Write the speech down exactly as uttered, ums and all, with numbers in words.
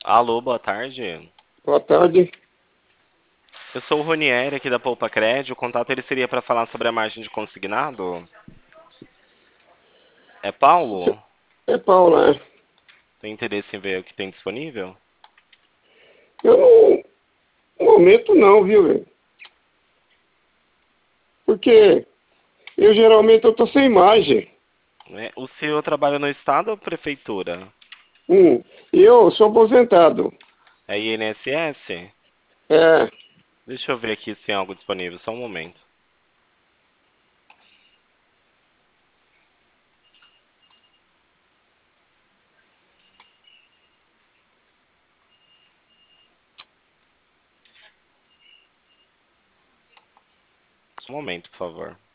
Alô, boa tarde. Boa tarde. Eu sou o Ronieri aqui da Poupa Crédito. O contato ele seria para falar sobre a margem de consignado. É Paulo? É Paula. Tem interesse em ver o que tem disponível? Eu não, no momento não, viu, velho? Porque eu geralmente eu tô sem imagem. Né? O senhor trabalha no estado ou prefeitura? Hum, eu sou aposentado. É I N S S? É, Deixa eu ver aqui se tem algo disponível, só um momento. Um momento, por favor.